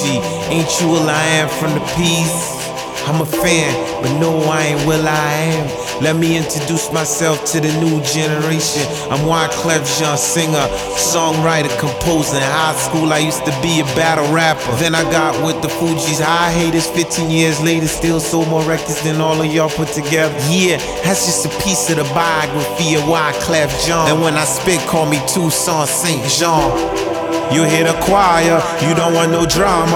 Fuji. Ain't you will I am from the piece? I'm a fan, but no, I ain't will I am. Let me introduce myself to the new generation. I'm Wyclef Jean, singer, songwriter, composer. In high school, I used to be a battle rapper. Then I got with the Fugees. High haters, 15 years later, still sold more records than all of y'all put together. Yeah, that's just a piece of the biography of Wyclef Jean. And when I spit, call me Toussaint Saint Jean. You hear the choir, you don't want no drama.